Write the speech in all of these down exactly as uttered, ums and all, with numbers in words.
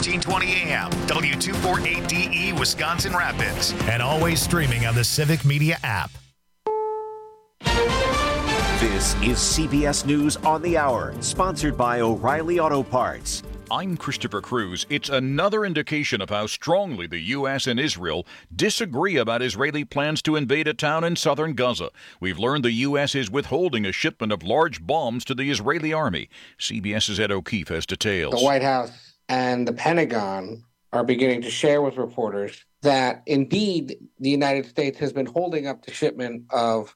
thirteen twenty A M, W two forty-eight D E, Wisconsin Rapids. And always streaming on the Civic Media app. This is C B S News on the Hour, sponsored by O'Reilly Auto Parts. I'm Christopher Cruz. It's another indication of how strongly the U S and Israel disagree about Israeli plans to invade a town in southern Gaza. We've learned the U S is withholding a shipment of large bombs to the Israeli army. CBS's Ed O'Keefe has details. The White House and the Pentagon are beginning to share with reporters that indeed the United States has been holding up the shipment of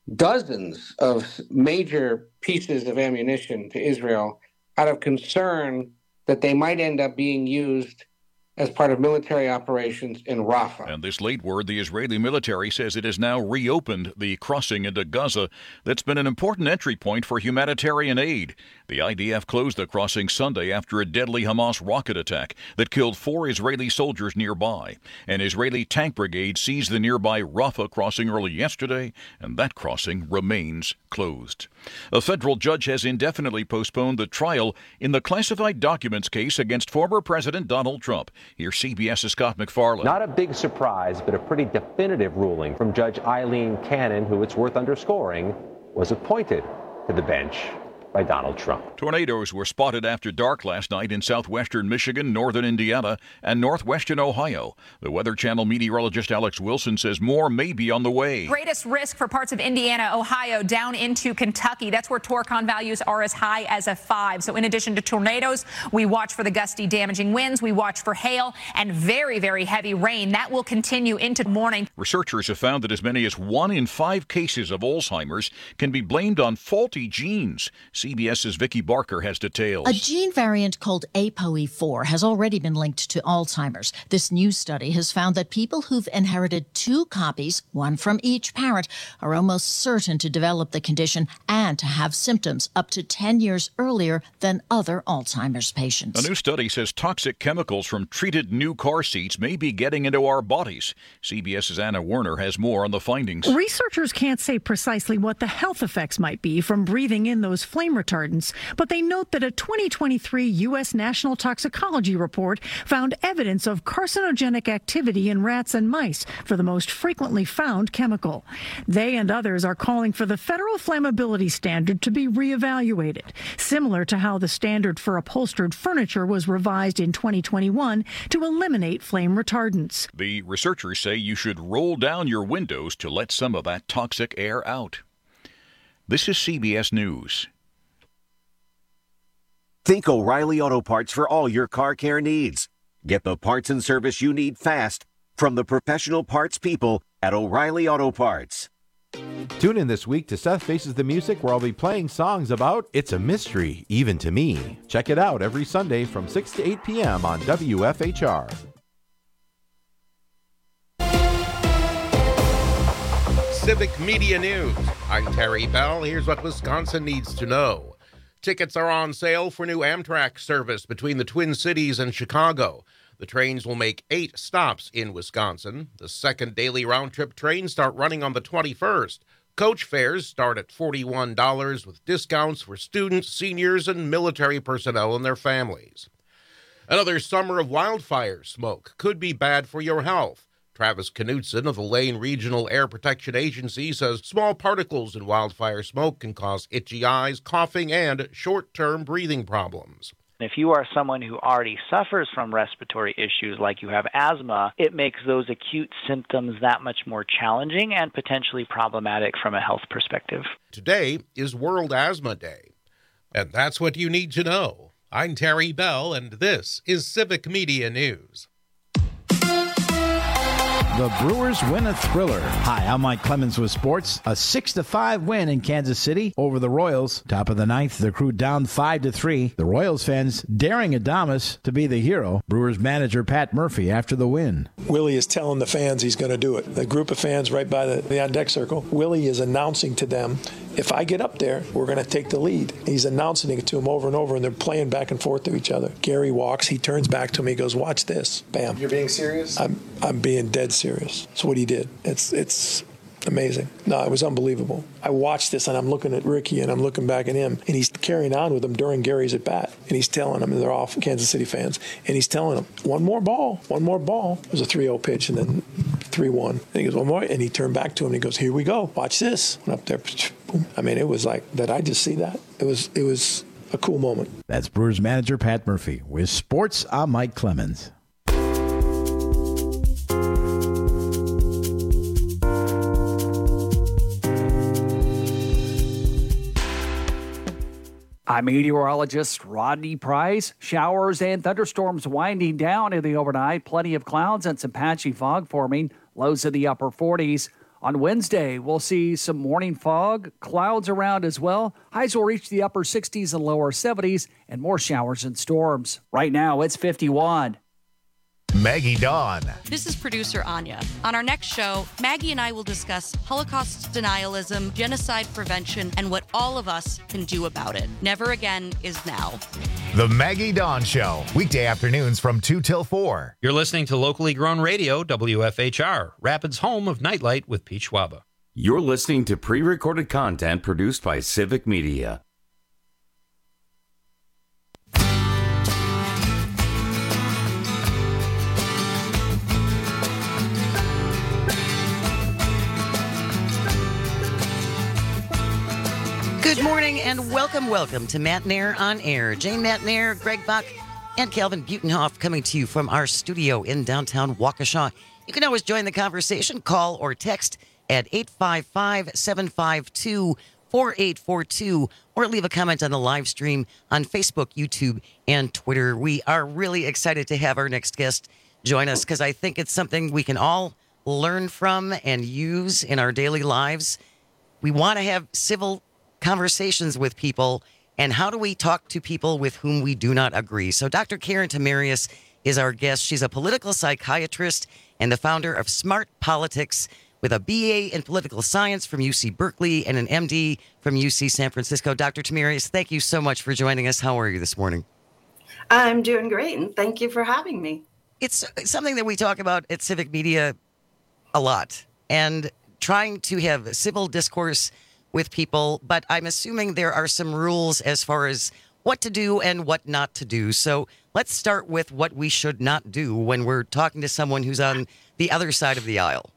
dozens of major pieces of ammunition to Israel out of concern that they might end up being used as part of military operations in Rafah. And this late word, the Israeli military says it has now reopened the crossing into Gaza that's been an important entry point for humanitarian aid. The I D F closed the crossing Sunday after a deadly Hamas rocket attack that killed four Israeli soldiers nearby. An Israeli tank brigade seized the nearby Rafah crossing early yesterday, and that crossing remains closed. A federal judge has indefinitely postponed the trial in the classified documents case against former President Donald Trump. Here's CBS's Scott McFarland. Not a big surprise, but a pretty definitive ruling from Judge Eileen Cannon, who, it's worth underscoring, was appointed to the bench by Donald Trump. Tornadoes were spotted after dark last night in southwestern Michigan, northern Indiana, and northwestern Ohio. The Weather Channel meteorologist Alex Wilson says more may be on the way. Greatest risk for parts of Indiana, Ohio, down into Kentucky. That's where Torcon values are as high as a five. So in addition to tornadoes, we watch for the gusty, damaging winds. We watch for hail and very, very heavy rain. That will continue into morning. Researchers have found that as many as one in five cases of Alzheimer's can be blamed on faulty genes. CBS's Vicki Barker has details. A gene variant called A P O E four has already been linked to Alzheimer's. This new study has found that people who've inherited two copies, one from each parent, are almost certain to develop the condition and to have symptoms up to ten years earlier than other Alzheimer's patients. A new study says toxic chemicals from treated new car seats may be getting into our bodies. CBS's Anna Werner has more on the findings. Researchers can't say precisely what the health effects might be from breathing in those flame retardants, but they note that a twenty twenty-three U S National Toxicology report found evidence of carcinogenic activity in rats and mice for the most frequently found chemical. They and others are calling for the federal flammability standard to be reevaluated, similar to how the standard for upholstered furniture was revised in twenty twenty-one to eliminate flame retardants. The researchers say you should roll down your windows to let some of that toxic air out. This is C B S News. Think O'Reilly Auto Parts for all your car care needs. Get the parts and service you need fast from the professional parts people at O'Reilly Auto Parts. Tune in this week to Seth Faces the Music, where I'll be playing songs about It's a Mystery, Even to Me. Check it out every Sunday from six to eight p.m. on W F H R. Civic Media News. I'm Terry Bell. Here's what Wisconsin needs to know. Tickets are on sale for new Amtrak service between the Twin Cities and Chicago. The trains will make eight stops in Wisconsin. The second daily round-trip trains start running on the twenty-first. Coach fares start at forty-one dollars with discounts for students, seniors, and military personnel and their families. Another summer of wildfire smoke could be bad for your health. Travis Knutson of the Lane Regional Air Protection Agency says small particles in wildfire smoke can cause itchy eyes, coughing, and short-term breathing problems. If you are someone who already suffers from respiratory issues like you have asthma, it makes those acute symptoms that much more challenging and potentially problematic from a health perspective. Today is World Asthma Day, and that's what you need to know. I'm Terry Bell, and this is Civic Media News. The Brewers win a thriller. Hi, I'm Mike Clemens with sports. A six to five win in Kansas City over the Royals. Top of the ninth, the Crew down five to three. The Royals fans daring Adames to be the hero. Brewers manager Pat Murphy after the win. Willie is telling the fans he's going to do it. The group of fans right by the, the on-deck circle, Willie is announcing to them, if I get up there, we're going to take the lead. He's announcing it to him over and over, and they're playing back and forth to each other. Gary walks. He turns back to me. He goes, watch this. Bam. You're being serious? I'm I'm being dead serious. That's what he did. It's it's Amazing. No, it was unbelievable. I watched this, and I'm looking at Ricky, and I'm looking back at him, and he's carrying on with them during Gary's at bat, and he's telling them, and they're all Kansas City fans, and he's telling them, one more ball, one more ball. It was a three oh pitch, and then three one. And he goes, one more, and he turned back to him, and he goes, here we go. Watch this. Went up there. Boom. I mean, it was like, did I just see that? It was, it was a cool moment. That's Brewers manager Pat Murphy. With sports, I'm Mike Clemens. I'm meteorologist Rodney Price. Showers and thunderstorms winding down in the overnight. Plenty of clouds and some patchy fog forming. Lows in the upper forties. On Wednesday, we'll see some morning fog, clouds around as well. Highs will reach the upper sixties and lower seventies, and more showers and storms. Right now, it's fifty-one. Maggie Dawn. This is producer Anya. On our next show, Maggie and I will discuss Holocaust denialism, genocide prevention, and what all of us can do about it. Never again is now. The Maggie Dawn Show, weekday afternoons from two till four. You're listening to locally grown radio, W F H R, Rapids' home of Nightlight with Pete Schwaba. You're listening to pre-recorded content produced by Civic Media. Good morning and welcome, welcome to Matt Nair on Air. Jane Matt Nair, Greg Buck, and Calvin Butenhoff coming to you from our studio in downtown Waukesha. You can always join the conversation, call or text at eight five five, seven five two, four eight four two or leave a comment on the live stream on Facebook, YouTube, and Twitter. We are really excited to have our next guest join us because I think it's something we can all learn from and use in our daily lives. We want to have civil conversations with people, and how do we talk to people with whom we do not agree? So Doctor Karen Tamarius is our guest. She's a political psychiatrist and the founder of Smart Politics with a B A in political science from U C Berkeley and an M D from U C San Francisco. Doctor Tamarius, thank you so much for joining us. How are you this morning? I'm doing great, and thank you for having me. It's something that we talk about at Civic Media a lot, and trying to have civil discourse with people, but I'm assuming there are some rules as far as what to do and what not to do. So let's start with what we should not do when we're talking to someone who's on the other side of the aisle.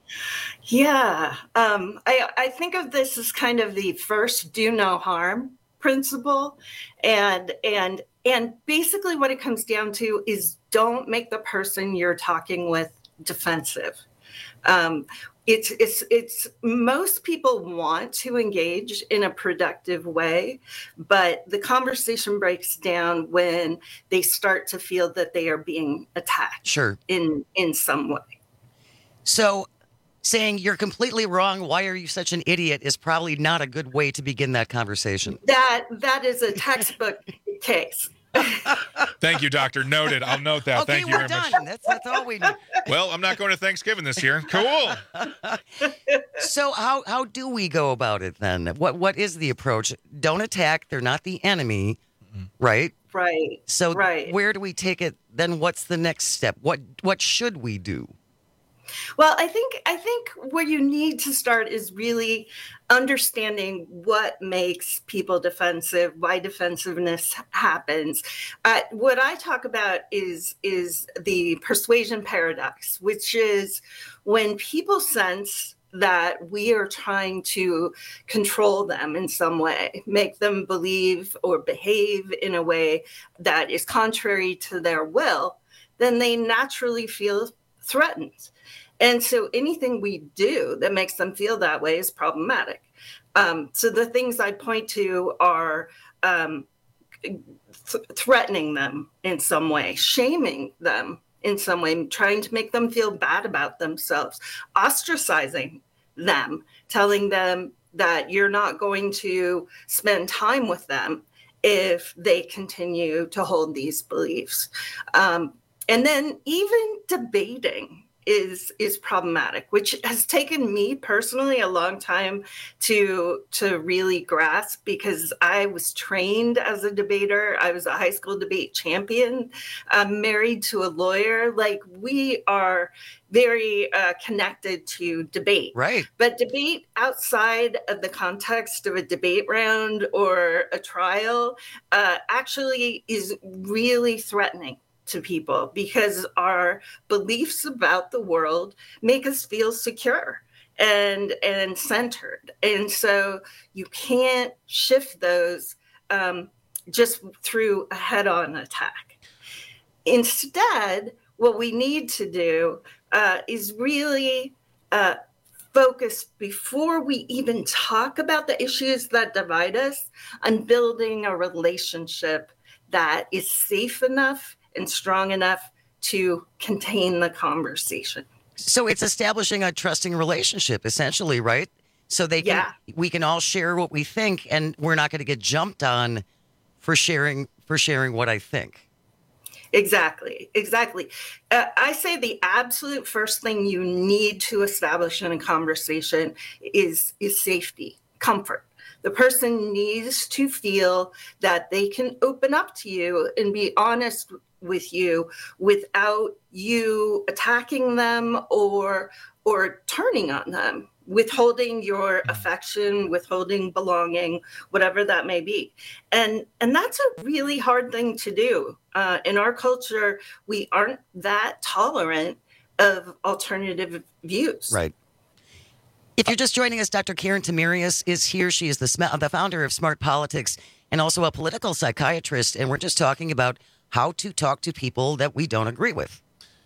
Yeah, um, I, I think of this as kind of the first do no harm principle. And, and, and basically what it comes down to is don't make the person you're talking with defensive. Um, It's, it's, it's, most people want to engage in a productive way, but the conversation breaks down when they start to feel that they are being attacked. Sure. in, in some way. So saying you're completely wrong, why are you such an idiot, is probably not a good way to begin that conversation. That, that is a textbook case. Thank you, Doctor. Noted. I'll note that. Okay, Thank you we're very done. much. That's, that's all we need. Well, I'm not going to Thanksgiving this year. Cool. So how how do we go about it then? What what is the approach? Don't attack. They're not the enemy, mm-hmm. right? Right. So right. where do we take it? Then what's the next step? What what should we do? Well, I think I think where you need to start is really understanding what makes people defensive, why defensiveness happens. Uh, what I talk about is is the persuasion paradox, which is when people sense that we are trying to control them in some way, make them believe or behave in a way that is contrary to their will, then they naturally feel threatened. And so anything we do that makes them feel that way is problematic. Um, so the things I point to are um, th- threatening them in some way, shaming them in some way, trying to make them feel bad about themselves, ostracizing them, telling them that you're not going to spend time with them if they continue to hold these beliefs. Um, and then even debating is is problematic, which has taken me personally a long time to to really grasp, because I was trained as a debater. I was a high school debate champion. I'm married to a lawyer. Like, we are very uh, connected to debate. Right. But debate outside of the context of a debate round or a trial uh, actually is really threatening to people, because our beliefs about the world make us feel secure and and centered. And so you can't shift those um, just through a head-on attack. Instead, what we need to do uh, is really uh, focus, before we even talk about the issues that divide us, on building a relationship that is safe enough and strong enough to contain the conversation. So it's establishing a trusting relationship, essentially, right? So they can, yeah. we can all share what we think, and we're not going to get jumped on for sharing for sharing what I think. Exactly, exactly. Uh, I say the absolute first thing you need to establish in a conversation is is safety, comfort. The person needs to feel that they can open up to you and be honest with you without you attacking them or or turning on them, withholding your affection, withholding belonging, whatever that may be. And and that's a really hard thing to do. Uh, in our culture, we aren't that tolerant of alternative views. Right. If you're just joining us, Doctor Karen Tamarius is here. She is the, the founder of Smart Politics and also a political psychiatrist. And we're just talking about how to talk to people that we don't agree with.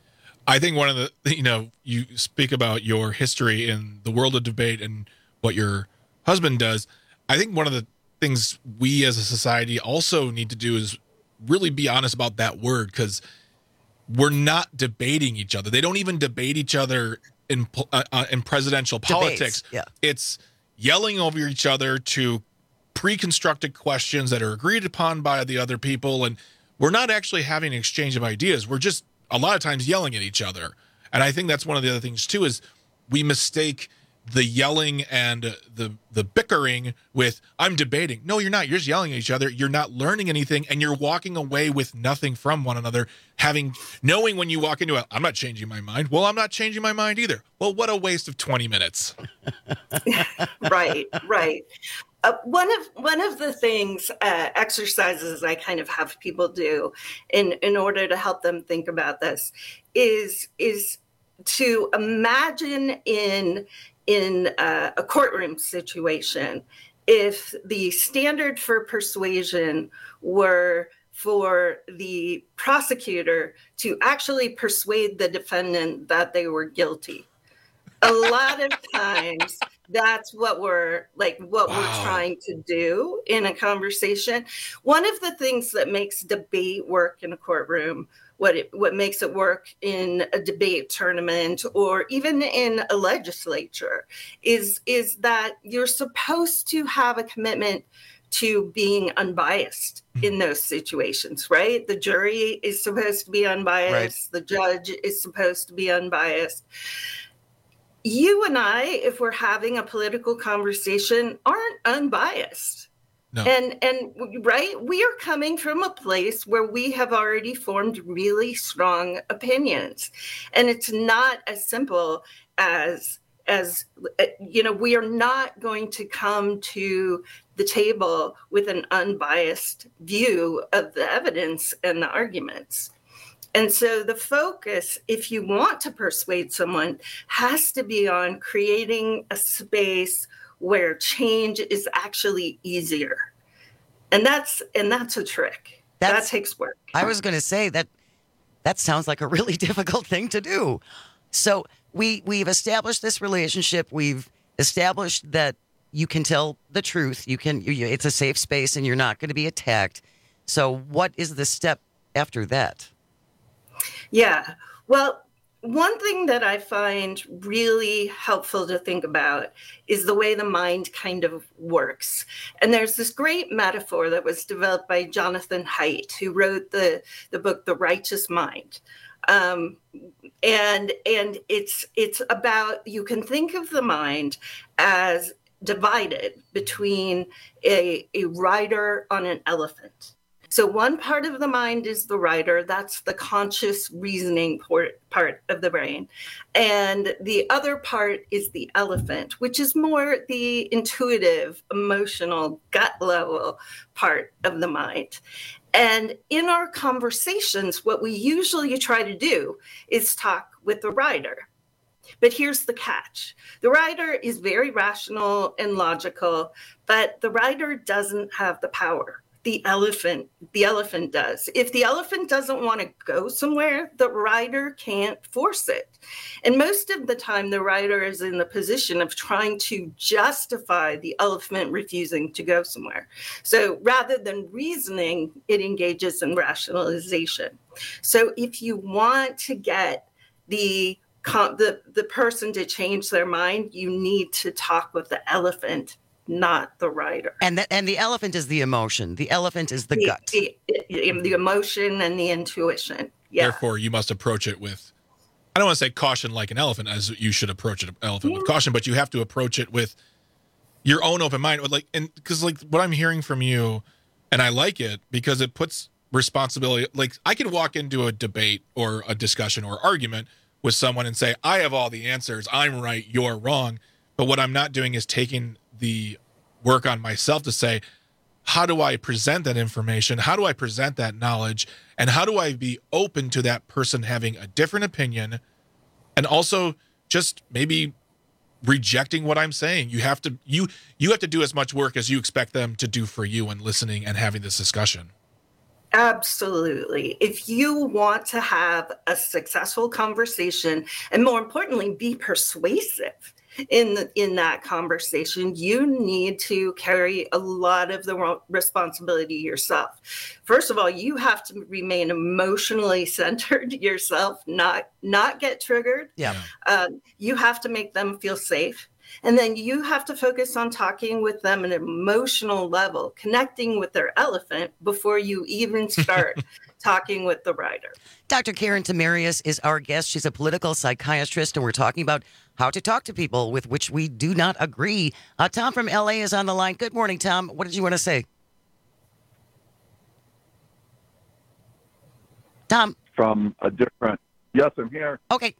I think one of the, you know, you speak about your history in the world of debate and what your husband does. I think one of the things we as a society also need to do is really be honest about that word, because we're not debating each other. They don't even debate each other in uh, in presidential politics. Debates, yeah. It's yelling over each other to pre-constructed questions that are agreed upon by the other people, and we're not actually having an exchange of ideas. We're just a lot of times yelling at each other. And I think that's one of the other things too, is we mistake the yelling and the the bickering with, I'm debating. No, you're not. You're just yelling at each other. You're not learning anything, and you're walking away with nothing from one another, having knowing when you walk into it, I'm not changing my mind. Well, I'm not changing my mind either. Well, what a waste of twenty minutes. Right, right. Uh, one of one of the things, uh, exercises I kind of have people do in, in order to help them think about this is is to imagine in in uh, a courtroom situation, if the standard for persuasion were for the prosecutor to actually persuade the defendant that they were guilty. A lot of times that's what we're like, what wow. we're trying to do in a conversation. One of the things that makes debate work in a courtroom, what it, what makes it work in a debate tournament or even in a legislature is, is that you're supposed to have a commitment to being unbiased in those situations, right? The jury is supposed to be unbiased. Right. The judge is supposed to be unbiased. You and I, if we're having a political conversation, aren't unbiased. No. And, and right, we are coming from a place where we have already formed really strong opinions. And it's not as simple as, as you know, we are not going to come to the table with an unbiased view of the evidence and the arguments. And so the focus, if you want to persuade someone, has to be on creating a space where change is actually easier. And that's and that's a trick. That's, that takes work. I was going to say that that sounds like a really difficult thing to do. So we we've established this relationship. We've established that you can tell the truth. You can. You, it's a safe space, and you're not going to be attacked. So what is the step after that? Yeah. Well, one thing that I find really helpful to think about is the way the mind kind of works. And there's this great metaphor that was developed by Jonathan Haidt, who wrote the, the book, The Righteous Mind. Um, and and it's it's about, you can think of the mind as divided between a, a rider on an elephant. So one part of the mind is the rider, that's the conscious reasoning part, part of the brain. And the other part is the elephant, which is more the intuitive, emotional, gut level part of the mind. And in our conversations, what we usually try to do is talk with the rider. But here's the catch. The rider is very rational and logical, but the rider doesn't have the power. The elephant, the elephant does. If the elephant doesn't want to go somewhere, the rider can't force it. And most of the time, the rider is in the position of trying to justify the elephant refusing to go somewhere. So rather than reasoning, it engages in rationalization. So if you want to get the the, the person to change their mind, you need to talk with the elephant, not the rider. And the, and the elephant is the emotion. The elephant is the, the gut. The, the emotion and the intuition. Yeah. Therefore, you must approach it with, I don't want to say caution like an elephant, as you should approach an elephant yeah. with caution, but you have to approach it with your own open mind. Like, and because like what I'm hearing from you, and I like it because it puts responsibility. Like I could walk into a debate or a discussion or argument with someone and say, I have all the answers. I'm right. You're wrong. But what I'm not doing is taking the work on myself to say, how do I present that information? How do I present that knowledge? And how do I be open to that person having a different opinion and also just maybe rejecting what I'm saying? You have to, you, you have to do as much work as you expect them to do for you in listening and having this discussion. Absolutely. If you want to have a successful conversation, and more importantly, be persuasive in the, in that conversation, you need to carry a lot of the responsibility yourself. First of all, you have to remain emotionally centered yourself, not not get triggered. Yeah. Um, you have to make them feel safe. And then you have to focus on talking with them at an emotional level, connecting with their elephant before you even start talking with the rider. Doctor Karen Tamarius is our guest. She's a political psychiatrist, and we're talking about how to talk to people with which we do not agree. Uh, Tom from L A is on the line. Good morning, Tom. What did you want to say? Tom? From a different... Yes, I'm here. Okay.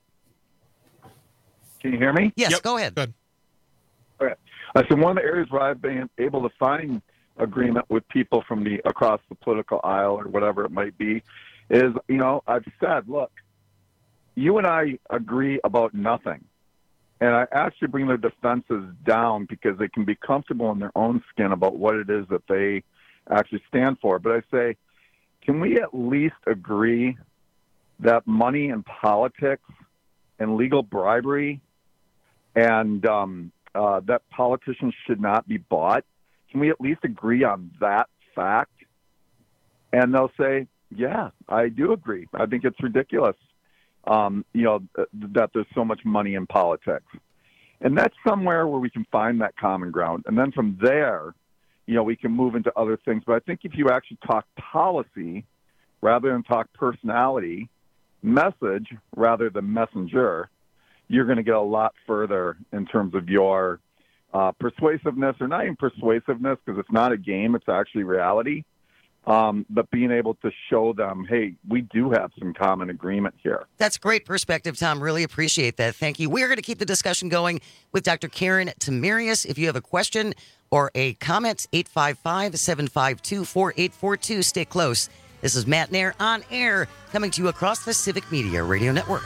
Can you hear me? Yes, yep. Go ahead. Good. Okay. I said one of the areas where I've been able to find agreement with people from the across the political aisle or whatever it might be is, you know, I've said, look, you and I agree about nothing. And I actually bring their defenses down because they can be comfortable in their own skin about what it is that they actually stand for. But I say, can we at least agree that money and politics and legal bribery and um, uh, that politicians should not be bought? Can we at least agree on that fact? And they'll say, yeah, I do agree. I think it's ridiculous, um, you know, th- that there's so much money in politics. And that's somewhere where we can find that common ground. And then from there, you know, we can move into other things. But I think if you actually talk policy rather than talk personality, message rather than messenger, you're going to get a lot further in terms of your uh, persuasiveness, or not even persuasiveness, because it's not a game, it's actually reality. Um, but being able to show them, hey, we do have some common agreement here. That's great perspective, Tom. Really appreciate that. Thank you. We're going to keep the discussion going with Doctor Karen Tamarius. If you have a question or a comment, eight five five, seven five two, four eight four two. Stay close. This is Matt Nair on air, coming to you across the Civic Media Radio Network.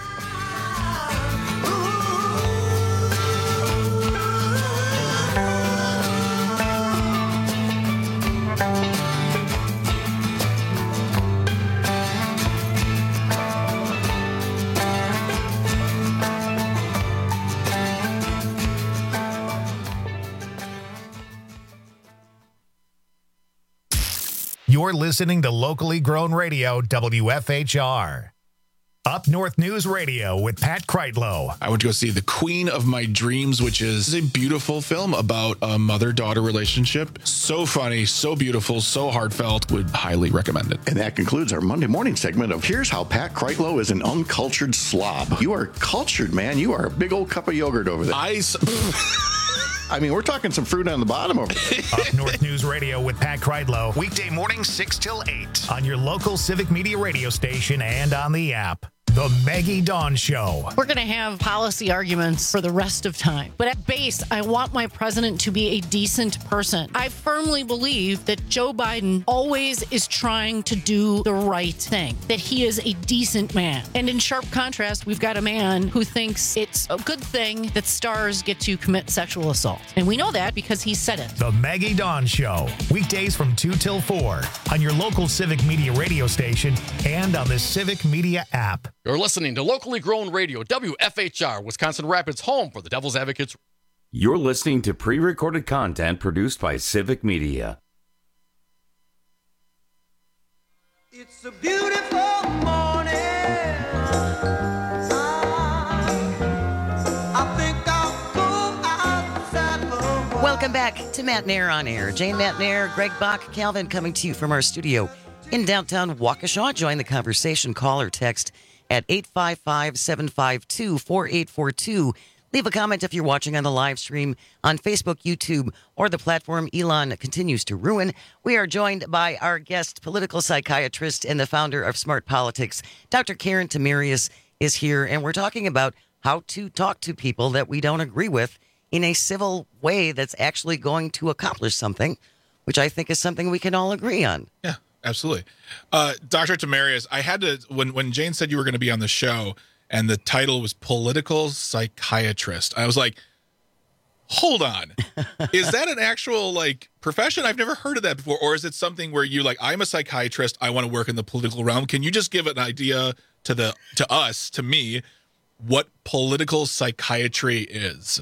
You're listening to locally grown radio W F H R. Up North News Radio with Pat Kreitlow. I went to go see The Queen of My Dreams, which is a beautiful film about a mother-daughter relationship. So funny, so beautiful, so heartfelt. Would highly recommend it. And that concludes our Monday morning segment of Here's How Pat Kreitlow is an Uncultured Slob. You are cultured, man. You are a big old cup of yogurt over there. I... I mean, we're talking some fruit on the bottom over there. Up North News Radio with Pat Kreitlow. Weekday mornings six till eight on your local Civic Media radio station and on the app. The Maggie Dawn Show. We're going to have policy arguments for the rest of time. But at base, I want my president to be a decent person. I firmly believe that Joe Biden always is trying to do the right thing, that he is a decent man. And in sharp contrast, we've got a man who thinks it's a good thing that stars get to commit sexual assault. And we know that because he said it. The Maggie Dawn Show. Weekdays from two till four on your local Civic Media radio station and on the Civic Media app. You're listening to locally grown radio, W F H R, Wisconsin Rapids, home for the Devil's Advocates. You're listening to pre-recorded content produced by Civic Media. It's a beautiful morning. I think I'll go outside. Welcome back to Matt Nair on Air. Jane Matt Nair, Greg Bach, Calvin coming to you from our studio in downtown Waukesha. Join the conversation. Call or text at eight five five, seven five two, four eight four two. Leave a comment if you're watching on the live stream on Facebook, YouTube, or the platform Elon continues to ruin. We are joined by our guest, political psychiatrist and the founder of Smart Politics, Doctor Karen Tamarius is here, and we're talking about how to talk to people that we don't agree with in a civil way that's actually going to accomplish something, which I think is something we can all agree on. Yeah. Absolutely. Uh, Doctor Tamarius, I had to, when, when Jane said you were going to be on the show and the title was political psychiatrist, I was like, hold on. Is that an actual like profession? I've never heard of that before. Or is it something where you like, I'm a psychiatrist, I want to work in the political realm. Can you just give an idea to the, to us, to me, what political psychiatry is?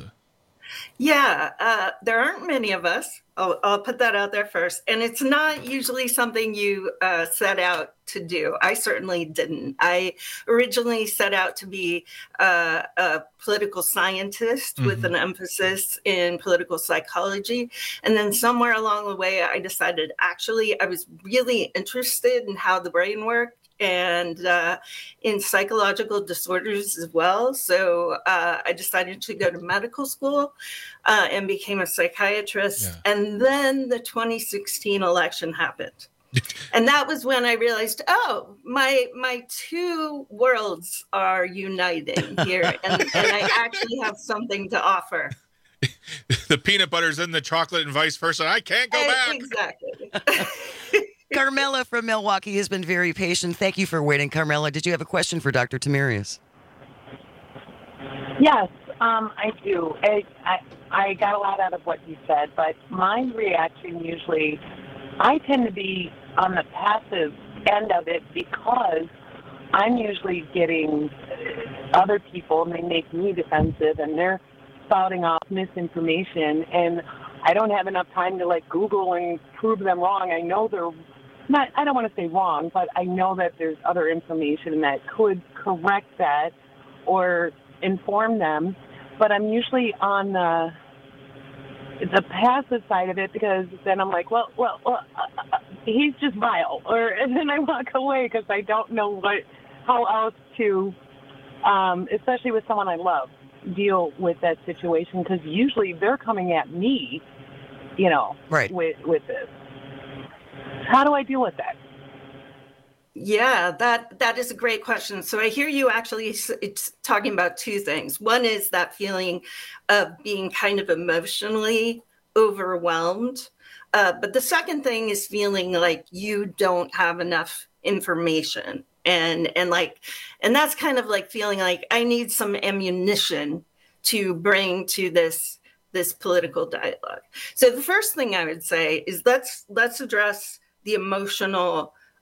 Yeah, uh, there aren't many of us. I'll, I'll put that out there first. And it's not usually something you uh, set out to do. I certainly didn't. I originally set out to be uh, a political scientist mm-hmm. with an emphasis in political psychology. And then somewhere along the way, I decided actually I was really interested in how the brain worked. And uh, in psychological disorders as well. So uh, I decided to go to medical school uh, and became a psychiatrist. Yeah. And then the twenty sixteen election happened. And that was when I realized, oh, my my two worlds are uniting here. And, and I actually have something to offer. The peanut butter's in the chocolate and vice versa. I can't go and, back. Exactly. Carmela from Milwaukee has been very patient. Thank you for waiting. Carmela, did you have a question for Doctor Tamarius? Yes, um, I do. I, I, I got a lot out of what you said, but my reaction usually, I tend to be on the passive end of it because I'm usually getting other people, and they make me defensive, and they're spouting off misinformation, and I don't have enough time to, like, Google and prove them wrong. I know they're not, I don't want to say wrong, but I know that there's other information that could correct that or inform them. But I'm usually on the the passive side of it because then I'm like, well, well, well uh, uh, he's just vile. Or, and then I walk away because I don't know what how else to, um, especially with someone I love, deal with that situation because usually they're coming at me, you know, right. with with this. How do I deal with that? Yeah, that that is a great question. So I hear you actually it's talking about two things. One is that feeling of being kind of emotionally overwhelmed. Uh, but the second thing is feeling like you don't have enough information. And and like and that's kind of like feeling like I need some ammunition to bring to this this political dialogue. So the first thing I would say is let's let's address the emotional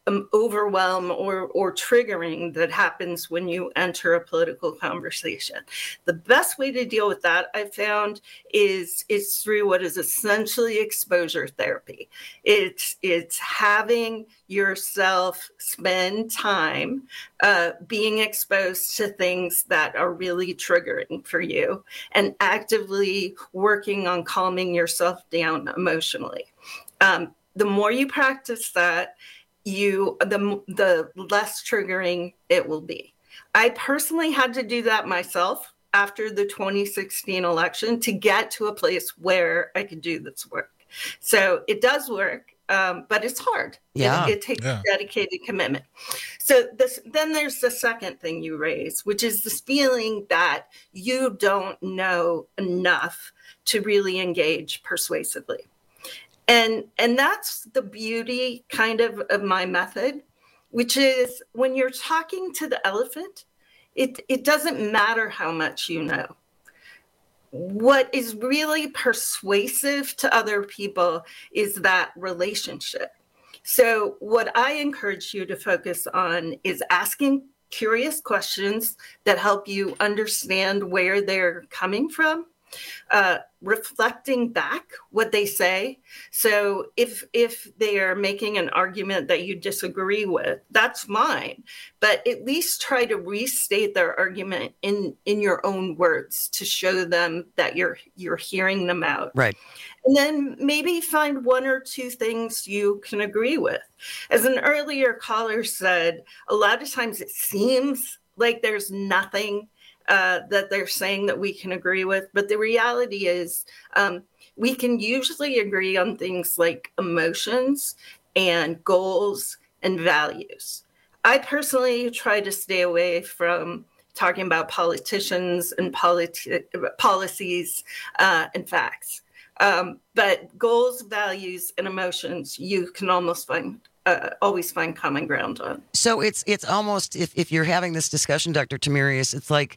um, overwhelm or, or triggering that happens when you enter a political conversation. The best way to deal with that, I found, is, is through what is essentially exposure therapy. It's, it's having yourself spend time uh, being exposed to things that are really triggering for you and actively working on calming yourself down emotionally. Um, the more you practice that, you the the less triggering it will be. I personally had to do that myself after the twenty sixteen election to get to a place where I could do this work. So it does work, um, but it's hard. Yeah. It, it takes Yeah. dedicated commitment. So this, then there's the second thing you raise, which is this feeling that you don't know enough to really engage persuasively. And and that's the beauty kind of of my method, which is when you're talking to the elephant, it, it doesn't matter how much you know. What is really persuasive to other people is that relationship. So what I encourage you to focus on is asking curious questions that help you understand where they're coming from. Uh, reflecting back what they say. So if if they are making an argument that you disagree with, that's fine. But at least try to restate their argument in, in your own words to show them that you're you're hearing them out. Right. And then maybe find one or two things you can agree with. As an earlier caller said, a lot of times it seems like there's nothing Uh, that they're saying that we can agree with. But the reality is um, we can usually agree on things like emotions and goals and values. I personally try to stay away from talking about politicians and politi- policies uh, and facts. Um, but goals, values, and emotions, you can almost find Uh, always find common ground on. So it's it's almost, if, if you're having this discussion, Doctor Tamarius, it's like,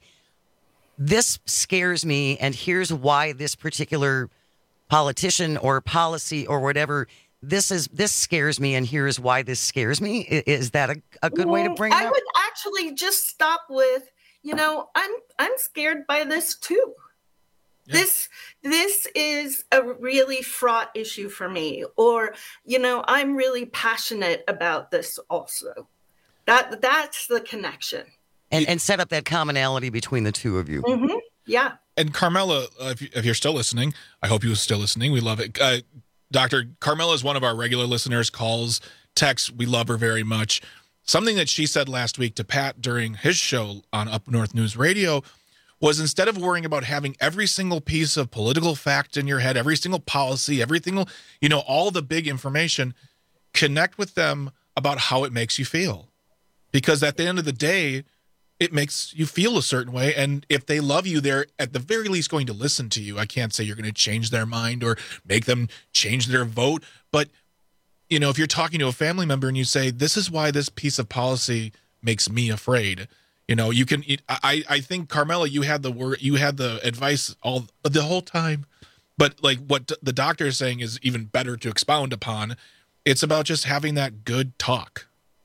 this scares me, and here's why this particular politician or policy or whatever, this is this scares me, and here's why this scares me. Is, is that a, a good way to bring it I up? would actually just stop with, you know, I'm I'm scared by this too. Yeah. This this is a really fraught issue for me, or you know, I'm really passionate about this also. That that's the connection. And and set up that commonality between the two of you. Mm-hmm. Yeah. And Carmela, uh, if, you, if you're still listening, I hope you're still listening. We love it. Uh, Doctor Carmela is one of our regular listeners, calls, texts. We love her very much. Something that she said last week to Pat during his show on Up North News Radio was, instead of worrying about having every single piece of political fact in your head, every single policy, every single, you know, all the big information, connect with them about how it makes you feel. Because at the end of the day, it makes you feel a certain way. And if they love you, they're at the very least going to listen to you. I can't say you're going to change their mind or make them change their vote. But, you know, if you're talking to a family member and you say, this is why this piece of policy makes me afraid, you know, you can, I, I think, Carmela, you had the word, you had the advice all the whole time. But like what the doctor is saying is even better to expound upon. It's about just having that good talk.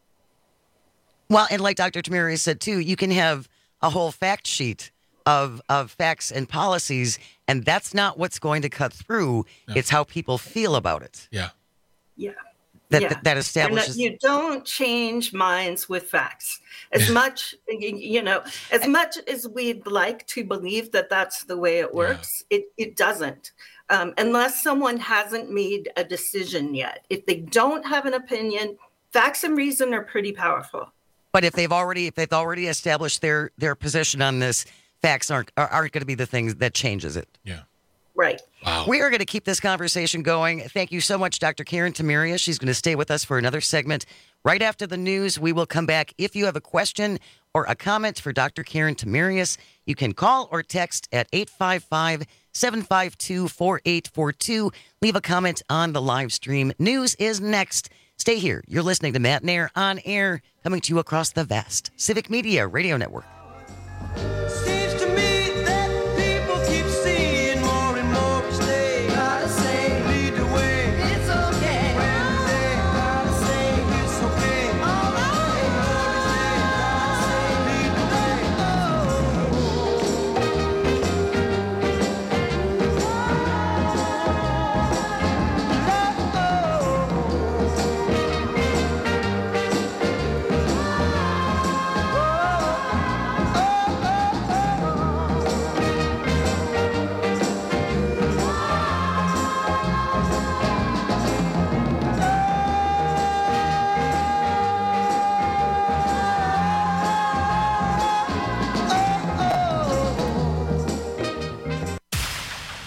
Well, and like Doctor Tamarius said, too, you can have a whole fact sheet of of facts and policies, and that's not what's going to cut through. No. It's how people feel about it. Yeah. Yeah. That yeah. that, that establishes. Not, you don't change minds with facts. As much, you know, as much as we'd like to believe that that's the way it works, yeah. it, it doesn't. Um, unless someone hasn't made a decision yet. If they don't have an opinion, facts and reason are pretty powerful. But if they've already if they've already established their their position on this, facts aren't aren't going to be the things that changes it. Yeah. Right. Wow. We are going to keep this conversation going. Thank you so much, Doctor Karen Tamarius. She's going to stay with us for another segment. Right after the news, we will come back. If you have a question or a comment for Doctor Karen Tamarius, you can call or text at eight five five, seven five two, four eight four two. Leave a comment on the live stream. News is next. Stay here. You're listening to Matt Nair on air, coming to you across the vast Civic Media Radio Network. Seems to me that people keep seeing more and more each day. Gotta say, lead the way. It's okay. When they gotta say, it's okay.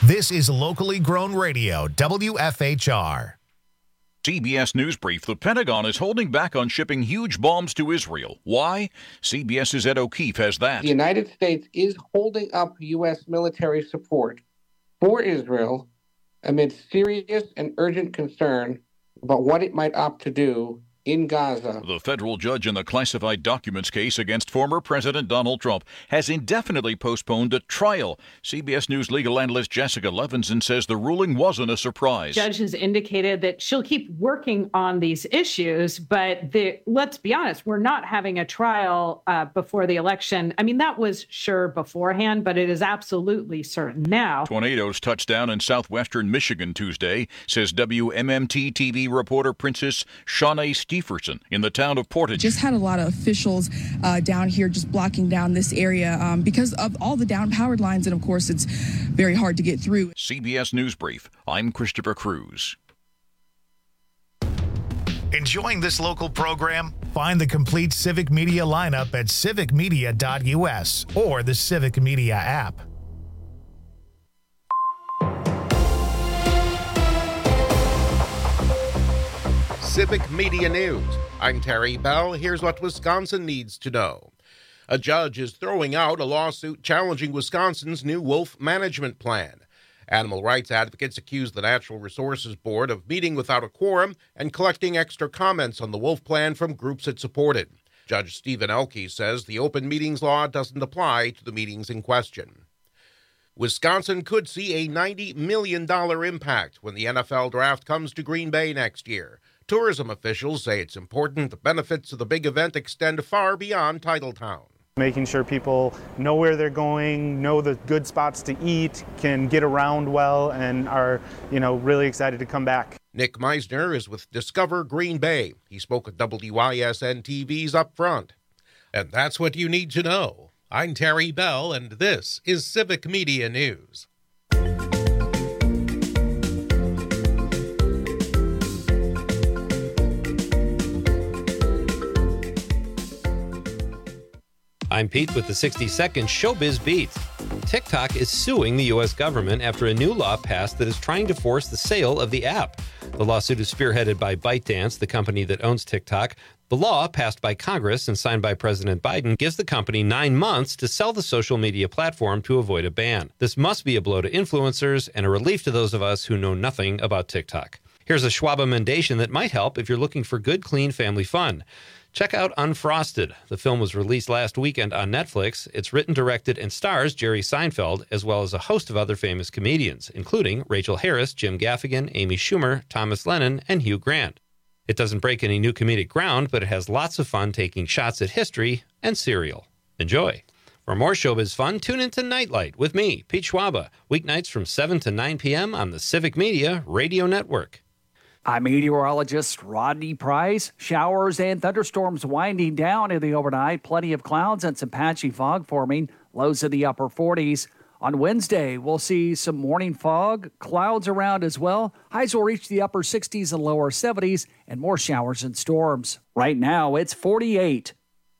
This is locally grown radio, W F H R. C B S News Brief. The Pentagon is holding back on shipping huge bombs to Israel. Why? CBS's Ed O'Keefe has that. The United States is holding up U S military support for Israel amid serious and urgent concern about what it might opt to do in Gaza. The federal judge in the classified documents case against former President Donald Trump has indefinitely postponed a trial. C B S News legal analyst Jessica Levinson says the ruling wasn't a surprise. The judge has indicated that she'll keep working on these issues, but the, let's be honest, we're not having a trial uh, before the election. I mean, that was sure beforehand, but it is absolutely certain now. Tornadoes touched down in southwestern Michigan Tuesday, says W M M T T V reporter Princess Shawnee Stephenson in the town of Portage. Just had a lot of officials uh, down here just blocking down this area um, because of all the down-powered lines, and of course it's very hard to get through. C B S News Brief. I'm Christopher Cruz. Enjoying this local program? Find the complete Civic Media lineup at civic media dot U S or the Civic Media app. Civic Media News. I'm Terry Bell. Here's what Wisconsin needs to know. A judge is throwing out a lawsuit challenging Wisconsin's new wolf management plan. Animal rights advocates accuse the Natural Resources Board of meeting without a quorum and collecting extra comments on the wolf plan from groups it supported. Judge Stephen Elke says the open meetings law doesn't apply to the meetings in question. Wisconsin could see a ninety million dollars impact when the N F L draft comes to Green Bay next year. Tourism officials say it's important the benefits of the big event extend far beyond Titletown. Making sure people know where they're going, know the good spots to eat, can get around well, and are, you know, really excited to come back. Nick Meisner is with Discover Green Bay. He spoke at W I S N T V's Up Front. And that's what you need to know. I'm Terry Bell, and this is Civic Media News. I'm Pete with the sixty second Showbiz Beat. TikTok is suing the U S government after a new law passed that is trying to force the sale of the app. The lawsuit is spearheaded by ByteDance, the company that owns TikTok. The law, passed by Congress and signed by President Biden, gives the company nine months to sell the social media platform to avoid a ban. This must be a blow to influencers and a relief to those of us who know nothing about TikTok. Here's a Schwab amendation that might help if you're looking for good, clean family fun. Check out Unfrosted. The film was released last weekend on Netflix. It's written, directed, and stars Jerry Seinfeld, as well as a host of other famous comedians, including Rachel Harris, Jim Gaffigan, Amy Schumer, Thomas Lennon, and Hugh Grant. It doesn't break any new comedic ground, but it has lots of fun taking shots at history and cereal. Enjoy. For more showbiz fun, tune into Nightlight with me, Pete Schwaba, weeknights from seven to nine p.m. on the Civic Media Radio Network. I'm meteorologist Rodney Price. Showers and thunderstorms winding down in the overnight. Plenty of clouds and some patchy fog forming. Lows in the upper forties. On Wednesday, we'll see some morning fog, clouds around as well. Highs will reach the upper sixties and lower seventies, and more showers and storms. Right now, it's forty-eight.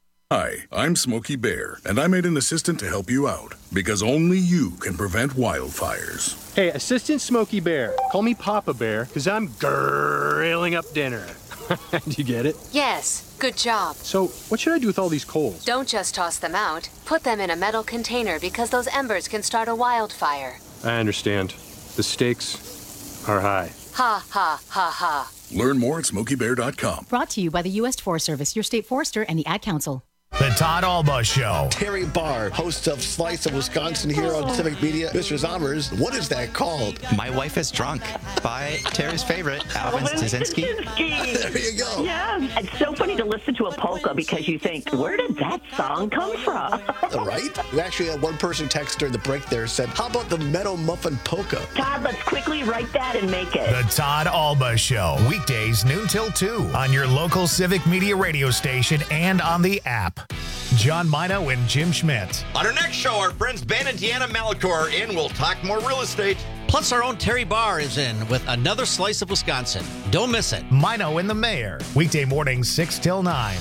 Hi, I'm Smokey Bear, and I made an assistant to help you out, because only you can prevent wildfires. Hey, Assistant Smokey Bear, call me Papa Bear, because I'm grilling up dinner. Do you get it? Yes, good job. So, what should I do with all these coals? Don't just toss them out. Put them in a metal container because those embers can start a wildfire. I understand. The stakes are high. Ha, ha, ha, ha. Learn more at smokey bear dot com. Brought to you by the U S Forest Service, your state forester, and the Ad Council. The Todd Alba Show. Terry Barr, host of Slice of Wisconsin here on Civic Media. Mister Zommers, what is that called? My Wife is Drunk by Terry's favorite, Alvin Stasinski. There you go. Yeah, it's so funny to listen to a polka because you think, where did that song come from? Right? We actually had one person text during the break there said, how about the Meadow Muffin Polka? Todd, let's quickly write that and make it. The Todd Alba Show. Weekdays noon till two on your local Civic Media radio station and on the app. John Mino and Jim Schmidt. On our next show, our friends Ben and Deanna Malachor are in. We'll talk more real estate. Plus, our own Terry Barr is in with another Slice of Wisconsin. Don't miss it. Mino and the Mayor. Weekday mornings, six till nine.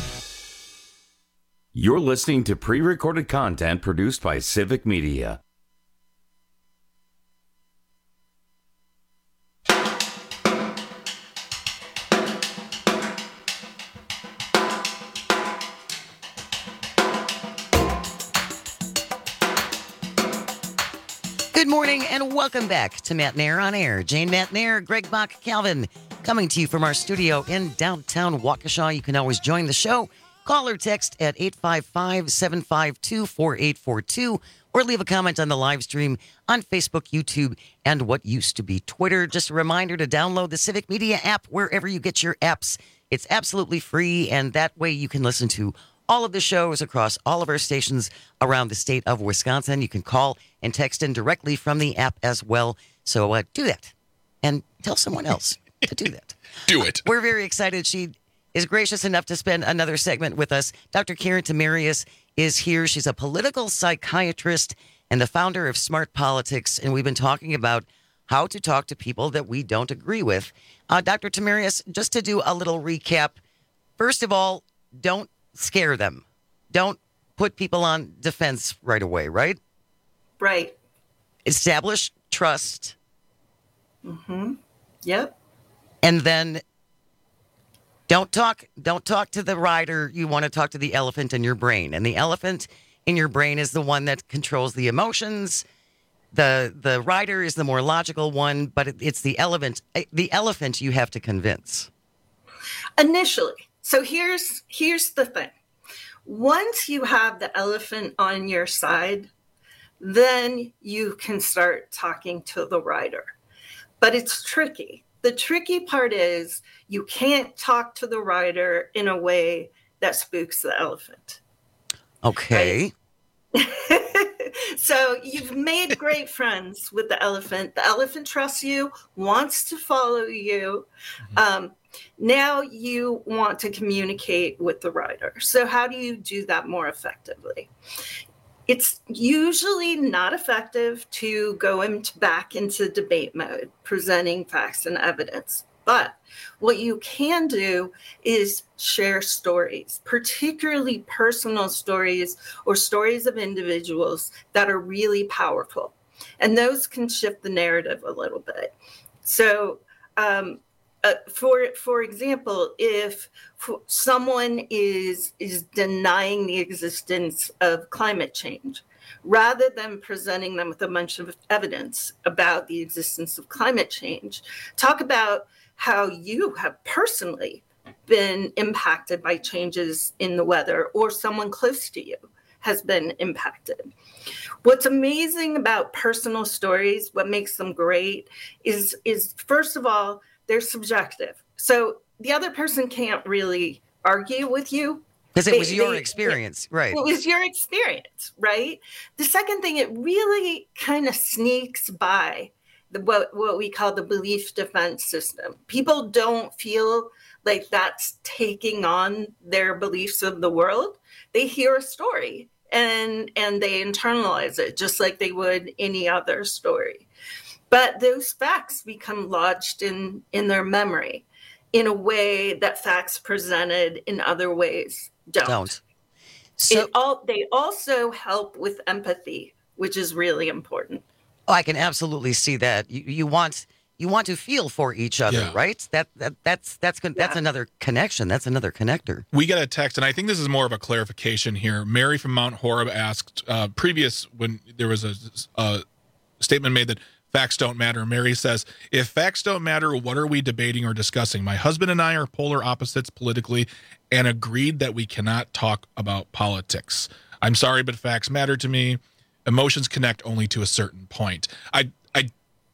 You're listening to pre-recorded content produced by Civic Media. Good morning and welcome back to Matt Nair on Air. Jane Matt Nair, Greg Bach, Calvin, coming to you from our studio in downtown Waukesha. You can always join the show. Call or text at eight five five, seven five two, four eight four two or leave a comment on the live stream on Facebook, YouTube, and what used to be Twitter. Just a reminder to download the Civic Media app wherever you get your apps. It's absolutely free, and that way you can listen to all of the shows across all of our stations around the state of Wisconsin. You can call and text in directly from the app as well. So uh, do that and tell someone else to do that. Do it. We're very excited. She is gracious enough to spend another segment with us. Doctor Karen Tamarius is here. She's a political psychiatrist and the founder of Smart Politics. And we've been talking about how to talk to people that we don't agree with. Uh, Doctor Tamarius, just to do a little recap. First of all, don't scare them. Don't put people on defense right away, right? Right. Establish trust. Mm-hmm. Yep. And then don't talk don't talk to the rider. You want to talk to the elephant in your brain. And the elephant in your brain is the one that controls the emotions. The the rider is the more logical one, but it, it's the elephant the elephant you have to convince. Initially. So here's here's the thing. Once you have the elephant on your side, then you can start talking to the rider. But it's tricky. The tricky part is you can't talk to the rider in a way that spooks the elephant. Okay. Right? So you've made great friends with the elephant. The elephant trusts you, wants to follow you. Um, now you want to communicate with the rider. So how do you do that more effectively? It's usually not effective to go into, back into debate mode, presenting facts and evidence. But what you can do is share stories, particularly personal stories or stories of individuals that are really powerful. And those can shift the narrative a little bit. So, um, Uh, for for example, if someone is is denying the existence of climate change, rather than presenting them with a bunch of evidence about the existence of climate change, talk about how you have personally been impacted by changes in the weather, or someone close to you has been impacted. What's amazing about personal stories, what makes them great, is is first of all, they're subjective. So the other person can't really argue with you. Because it They- was your they- experience, right? It was your experience, right? The second thing, it really kind of sneaks by the, what, what we call the belief defense system. People don't feel like that's taking on their beliefs of the world. They hear a story and and they internalize it just like they would any other story. But those facts become lodged in, in their memory in a way that facts presented in other ways don't. Don't. So it all, they also help with empathy, which is really important. Oh, I can absolutely see that. You, you want you want to feel for each other, Yeah. right? That that that's that's con- that's another connection. That's another connector. We got a text, and I think this is more of a clarification here. Mary from Mount Horeb asked uh, previous when there was a, a statement made that facts don't matter. Mary says, if facts don't matter, what are we debating or discussing? My husband and I are polar opposites politically and agreed that we cannot talk about politics. I'm sorry, but facts matter to me. Emotions connect only to a certain point. I I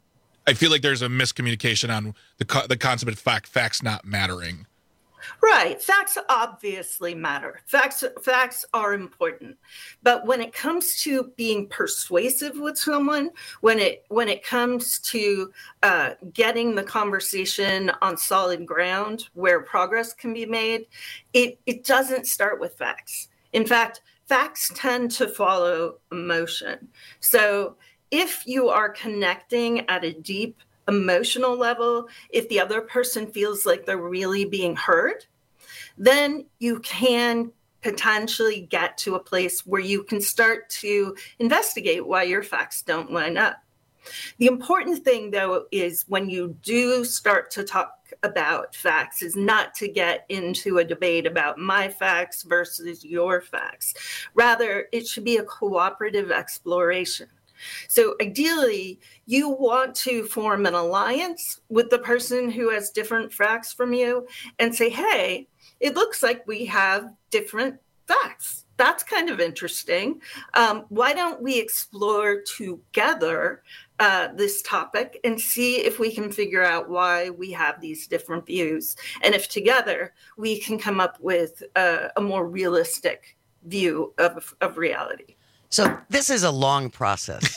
I feel like there's a miscommunication on the co- the concept of fact facts not mattering. Right. Facts obviously matter. Facts facts are important. But when it comes to being persuasive with someone, when it when it comes to uh, getting the conversation on solid ground where progress can be made, it, it doesn't start with facts. In fact, facts tend to follow emotion. So if you are connecting at a deep emotional level, if the other person feels like they're really being heard, then you can potentially get to a place where you can start to investigate why your facts don't line up. The important thing, though, is when you do start to talk about facts is not to get into a debate about my facts versus your facts. Rather, it should be a cooperative exploration. So ideally, you want to form an alliance with the person who has different facts from you and say, hey, it looks like we have different facts. That's kind of interesting. Um, why don't we explore together uh, this topic and see if we can figure out why we have these different views, and if together we can come up with uh, a more realistic view of, of reality. So this is a long process.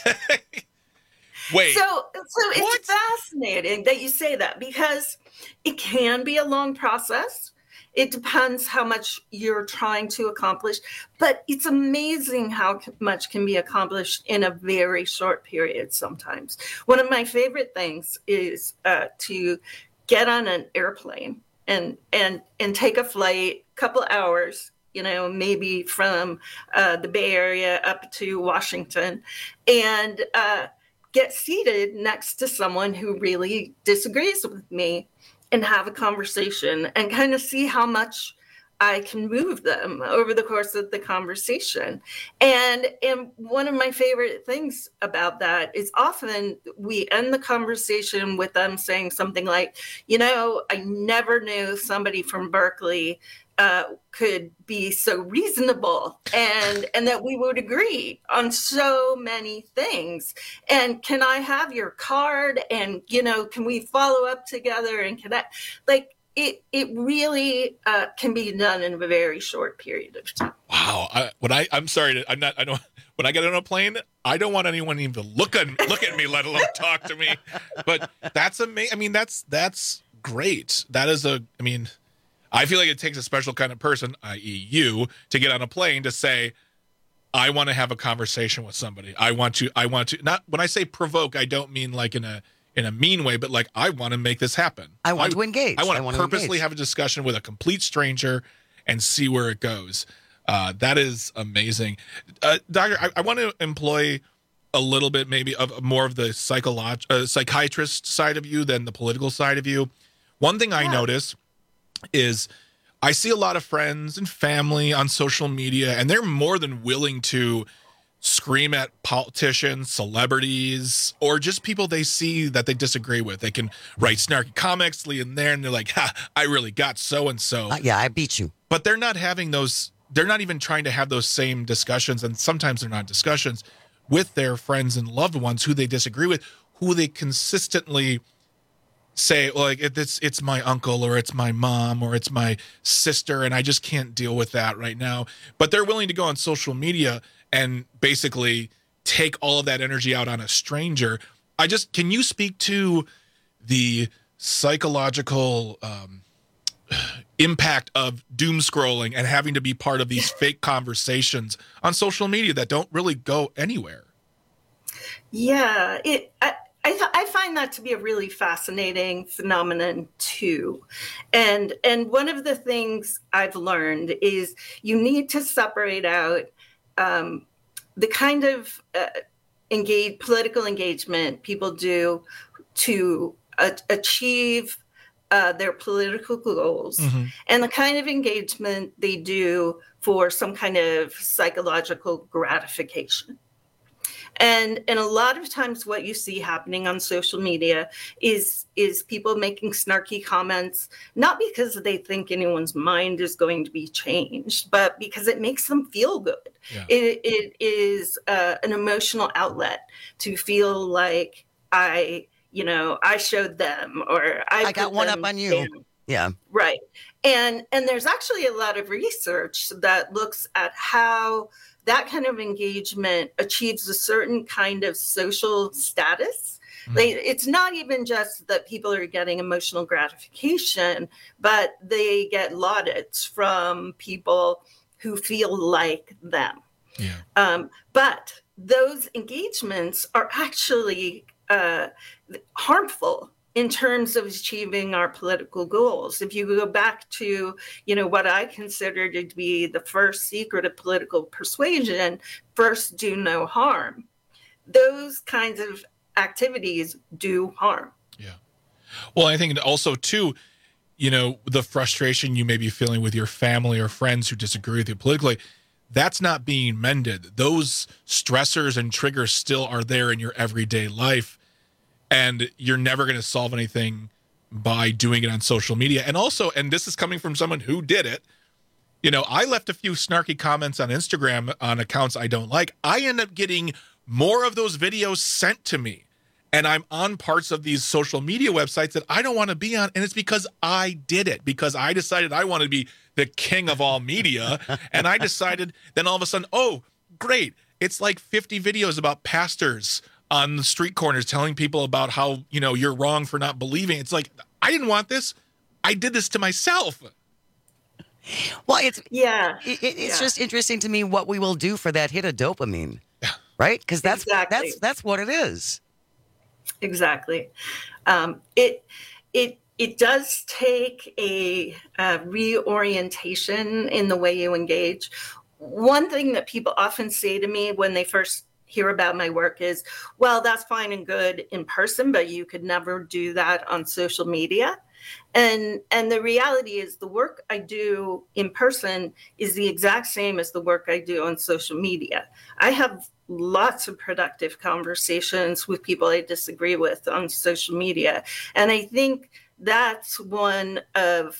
Wait. So, so it's what? fascinating that you say that, because it can be a long process. It depends how much you're trying to accomplish, but it's amazing how much can be accomplished in a very short period sometimes. One of my favorite things is uh, to get on an airplane and and and take a flight, couple hours, you know, maybe from uh, the Bay Area up to Washington, and uh, get seated next to someone who really disagrees with me, and have a conversation and kind of see how much I can move them over the course of the conversation. And, and one of my favorite things about that is often we end the conversation with them saying something like, you know, I never knew somebody from Berkeley uh, could be so reasonable, and and that we would agree on so many things. And can I have your card? And, you know, can we follow up together and connect? Like, it it really uh, can be done in a very short period of time. Wow. I, when I, I'm sorry, to, I'm not, I don't, when I get on a plane, I don't want anyone even to look at, look at me, let alone talk to me. But that's amazing. I mean, that's, that's great. That is a, I mean, I feel like it takes a special kind of person, that is you, to get on a plane to say, I want to have a conversation with somebody. I want to, I want to, not, when I say provoke, I don't mean like in a, in a mean way, but like, I want to make this happen. I want I, to engage. I want to I want purposely to engage. have a discussion with a complete stranger and see where it goes. Uh, that is amazing. Uh, Doctor, I, I want to employ a little bit maybe of more of the psycholog- uh, psychiatrist side of you than the political side of you. One thing I yeah. notice is I see a lot of friends and family on social media, and they're more than willing to scream at politicians, celebrities, or just people they see that they disagree with. They can write snarky comics in there, and they're like, ha, I really got so-and-so. Uh, yeah, I beat you. But they're not having those, they're not even trying to have those same discussions, and sometimes they're not discussions, with their friends and loved ones who they disagree with, who they consistently say, like, it's it's my uncle, or it's my mom, or it's my sister, and I just can't deal with that right now. But they're willing to go on social media and basically take all of that energy out on a stranger. I just, can you speak to the psychological um, impact of doom scrolling and having to be part of these fake conversations on social media that don't really go anywhere? Yeah, it. I, I, th- I find that to be a really fascinating phenomenon too, and and one of the things I've learned is you need to separate out um, the kind of uh, engage political engagement people do to uh, achieve uh, their political goals, mm-hmm. and the kind of engagement they do for some kind of psychological gratification. And and a lot of times what you see happening on social media is is people making snarky comments, not because they think anyone's mind is going to be changed, but because it makes them feel good. Yeah. It, it is uh, an emotional outlet to feel like I, you know, I showed them, or I, I got one up on you. Down. Yeah. Right. And and there's actually a lot of research that looks at how that kind of engagement achieves a certain kind of social status. Mm-hmm. Like, it's not even just that people are getting emotional gratification, but they get laudits from people who feel like them. Yeah. Um, but those engagements are actually uh, harmful in terms of achieving our political goals. If you go back to, you know, what I consider to be the first secret of political persuasion, first do no harm. Those kinds of activities do harm. Yeah. Well, I think also too, you know, the frustration you may be feeling with your family or friends who disagree with you politically, that's not being mended. Those stressors and triggers still are there in your everyday life, and you're never going to solve anything by doing it on social media. And also, and this is coming from someone who did it, you know, I left a few snarky comments on Instagram on accounts I don't like. I end up getting more of those videos sent to me. And I'm on parts of these social media websites that I don't want to be on. And it's because I did it, because I decided I wanted to be the king of all media. And I decided then all of a sudden, oh, great. It's like fifty videos about pastors on the street corners telling people about how, you know, you're wrong for not believing. It's like, I didn't want this. I did this to myself. Well, it's yeah, it, it's yeah. just interesting to me what we will do for that hit of dopamine, right? Because that's Exactly. that's that's what it is. Exactly. Um, it it it does take a, a reorientation in the way you engage. One thing that people often say to me when they first hear about my work is, well, that's fine and good in person, but you could never do that on social media. And and the reality is the work I do in person is the exact same as the work I do on social media. I have lots of productive conversations with people I disagree with on social media. And I think that's one of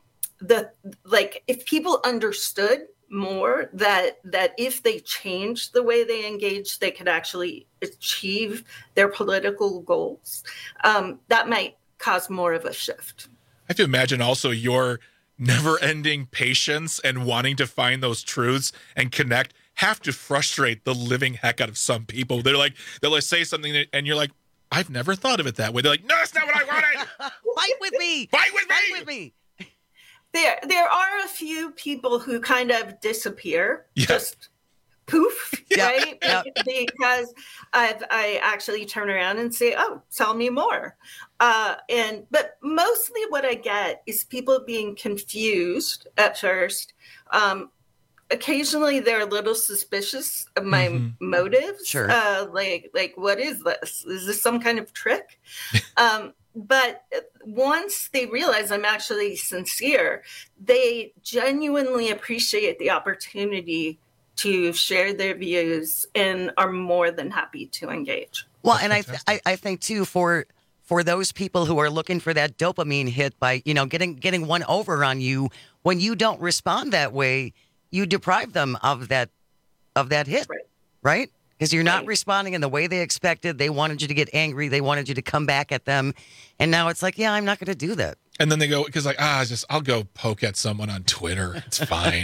the, like, if people understood more that that if they changed the way they engage, they could actually achieve their political goals, um, that might cause more of a shift. I have to imagine also your never-ending patience and wanting to find those truths and connect have to frustrate the living heck out of some people. They're like, they'll like say something and you're like, I've never thought of it that way. They're like, no, that's not what I wanted. Fight with me. Fight with me. Fight with me. There, there are a few people who kind of disappear, yeah. just poof, Yeah. right? Yeah. Because I've, I actually turn around and say, "Oh, tell me more." Uh, and but mostly, what I get is people being confused at first. Um, occasionally, they're a little suspicious of my Mm-hmm. motives. Sure. Uh, like, like, what is this? Is this some kind of trick? um, But once they realize I'm actually sincere, they genuinely appreciate the opportunity to share their views and are more than happy to engage. Well, and I, I I think too for for those people who are looking for that dopamine hit by, you know, getting getting one over on you, when you don't respond that way, you deprive them of that of that hit, right? Right? Because you're not Right. responding in the way they expected. They wanted you to get angry. They wanted you to come back at them. And now it's like, yeah, I'm not going to do that. And then they go, because like, ah, just I'll go poke at someone on Twitter. It's fine.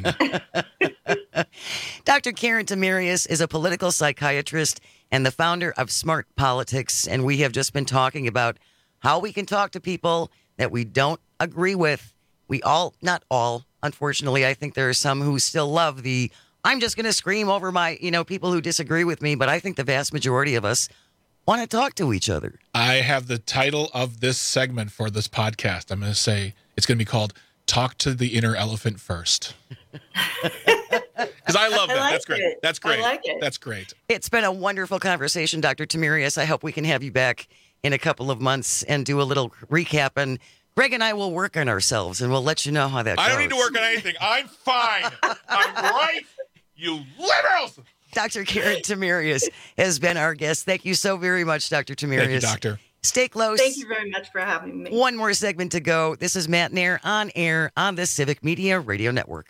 Doctor Karen Tamarius is a political psychiatrist and the founder of Smart Politics. And we have just been talking about how we can talk to people that we don't agree with. We all, not all, unfortunately, I think there are some who still love the I'm just going to scream over my, you know, people who disagree with me. But I think the vast majority of us want to talk to each other. I have the title of this segment for this podcast. I'm going to say it's going to be called Talk to the Inner Elephant First. Because I love that. I like That's great. it. That's great. I like it. That's great. It's been a wonderful conversation, Doctor Tamarius. I hope we can have you back in a couple of months and do a little recap. And Greg and I will work on ourselves, and we'll let you know how that goes. I don't need to work on anything. I'm fine. I'm right. You liberals. Doctor Karen Tamarius has been our guest. Thank you so very much, Doctor Tamarius. Thank you, Doctor. Stay close. Thank you very much for having me. One more segment to go. This is Matt Nair on air on the Civic Media Radio Network.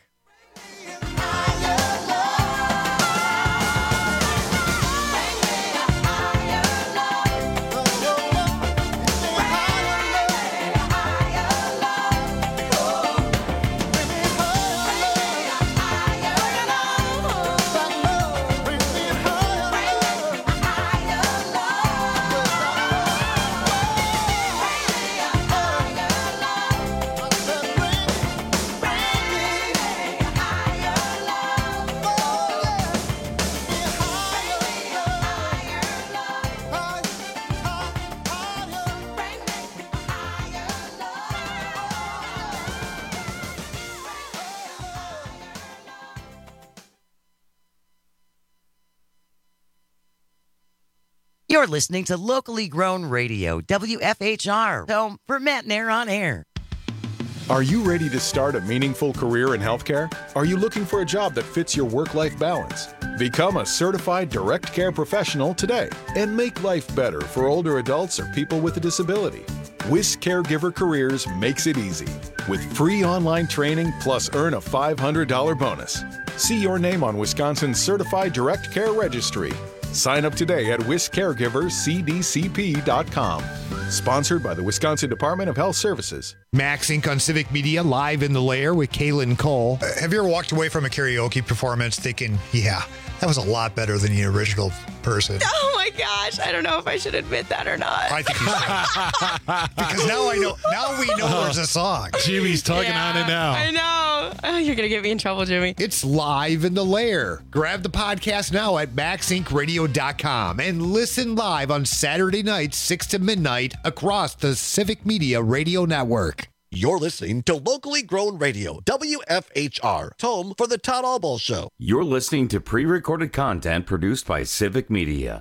You're listening to locally grown radio, W F H R, home for Matt Nair on air. Are you ready to start a meaningful career in healthcare? Are you looking for a job that fits your work-life balance? Become a certified direct care professional today and make life better for older adults or people with a disability. WIS Caregiver Careers makes it easy with free online training plus earn a five hundred dollars bonus. See your name on Wisconsin's Certified Direct Care Registry. Sign up today at wis caregiver c d c p dot com. Sponsored by the Wisconsin Department of Health Services. Max Incorporated on Civic Media, live in the lair with Kaylin Cole. Uh, have you ever walked away from a karaoke performance thinking, yeah, that was a lot better than the original person? Oh my gosh, I don't know if I should admit that or not. I think you should. Because now I know, now we know there's a song. Jimmy's tugging Yeah, on it now. I know. Oh, you're going to get me in trouble, Jimmy. It's live in the lair. Grab the podcast now at max inc radio dot com and listen live on Saturday nights, six to midnight, across the Civic Media Radio Network. You're listening to locally grown radio, W F H R, home for the Todd Albaugh Show. You're listening to pre-recorded content produced by Civic Media.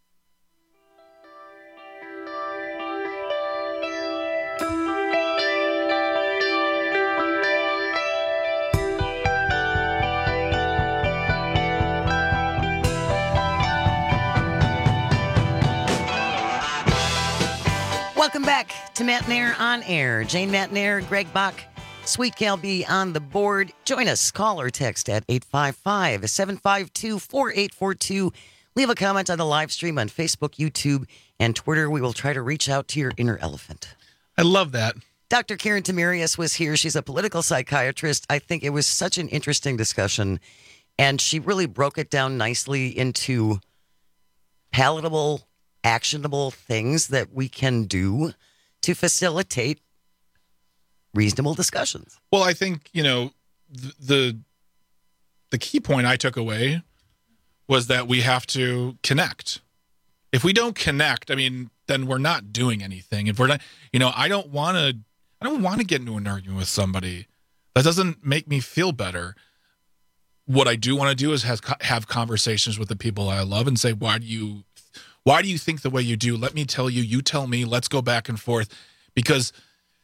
Welcome back to Matt Nair on Air. Jane Matt Nair, Greg Bach, Sweet Cal B on the board. Join us. Call or text at eight five five, seven five two, four eight four two. Leave a comment on the live stream on Facebook, YouTube, and Twitter. We will try to reach out to your inner elephant. I love that. Doctor Karen Tamarius was here. She's a political psychiatrist. I think it was such an interesting discussion, and she really broke it down nicely into palatable, actionable things that we can do to facilitate reasonable discussions. Well, I think, you know, the, the the key point I took away was that we have to connect. If we don't connect, I mean, then we're not doing anything. If we're not, you know, I don't want to, I don't want to get into an argument with somebody. That doesn't make me feel better. What I do want to do is have, have conversations with the people I love and say, why do you Why do you think the way you do? Let me tell you, you tell me, let's go back and forth. Because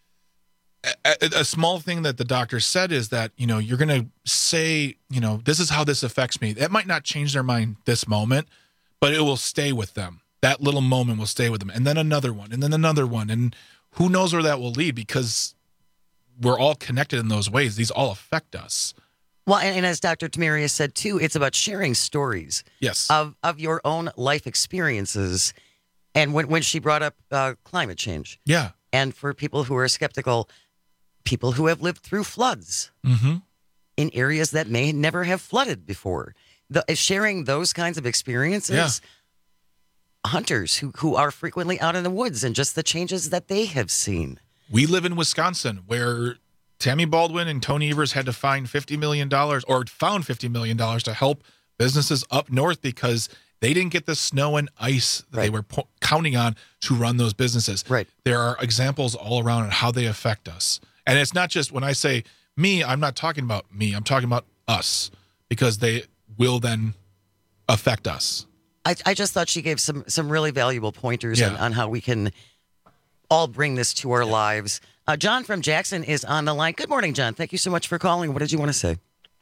a, a small thing that the doctor said is that, you know, you're going to say, you know, this is how this affects me. That might not change their mind this moment, but it will stay with them. That little moment will stay with them. And then another one, and then another one. And who knows where that will lead, because we're all connected in those ways. These all affect us. Well, and, and as Doctor Tamarius said, too, it's about sharing stories yes. of, of your own life experiences. And when, when she brought up uh, climate change. Yeah. And for people who are skeptical, people who have lived through floods mm-hmm. in areas that may never have flooded before. The, sharing those kinds of experiences, yeah. hunters who, who are frequently out in the woods and just the changes that they have seen. We live in Wisconsin, where Tammy Baldwin and Tony Evers had to find fifty million dollars or found fifty million dollars to help businesses up north because they didn't get the snow and ice that right. they were po- counting on to run those businesses. Right. There are examples all around on how they affect us. And it's not just when I say me, I'm not talking about me. I'm talking about us, because they will then affect us. I, I just thought she gave some, some really valuable pointers yeah. on, on how we can all bring this to our yeah. lives. Uh, John from Jackson is on the line. Good morning, John. Thank you so much for calling. What did you want to say?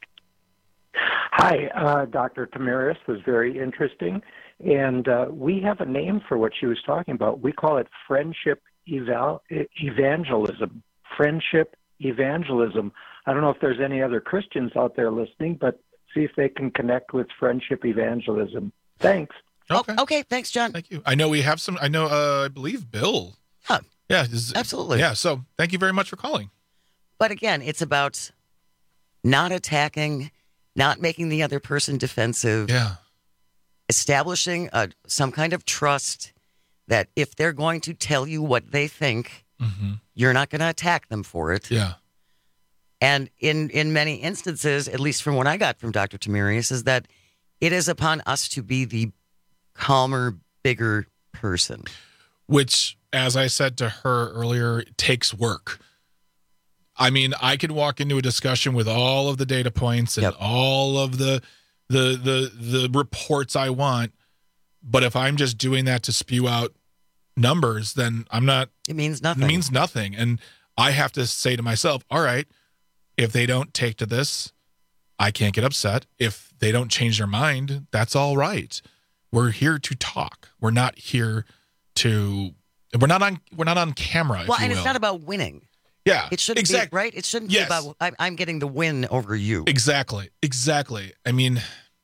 Hi, uh, Doctor Tamarius was very interesting. And uh, we have a name for what she was talking about. We call it friendship eval- evangelism. Friendship evangelism. I don't know if there's any other Christians out there listening, but see if they can connect with friendship evangelism. Thanks. Okay. Oh, okay. Thanks, John. Thank you. I know we have some, I know, uh, I believe Bill. Huh. Yeah. Is, Absolutely. Yeah. So thank you very much for calling. But again, it's about not attacking, not making the other person defensive. Yeah. Establishing a, some kind of trust that if they're going to tell you what they think, mm-hmm. you're not going to attack them for it. Yeah. And in, in many instances, at least from what I got from Doctor Tamarius, is that it is upon us to be the calmer, bigger person. Which, as I said to her earlier, takes work. I mean, I could walk into a discussion with all of the data points and yep. all of the, the the the reports I want, but if I'm just doing that to spew out numbers, then I'm not. It means nothing. It means nothing. And I have to say to myself, all right, if they don't take to this, I can't get upset. If they don't change their mind, that's all right. We're here to talk. We're not here to we're not on we're not on camera. Well, if you and will. it's not about winning. Yeah. It shouldn't exactly. be right. It shouldn't yes. be about I, I'm getting the win over you. Exactly. Exactly. I mean,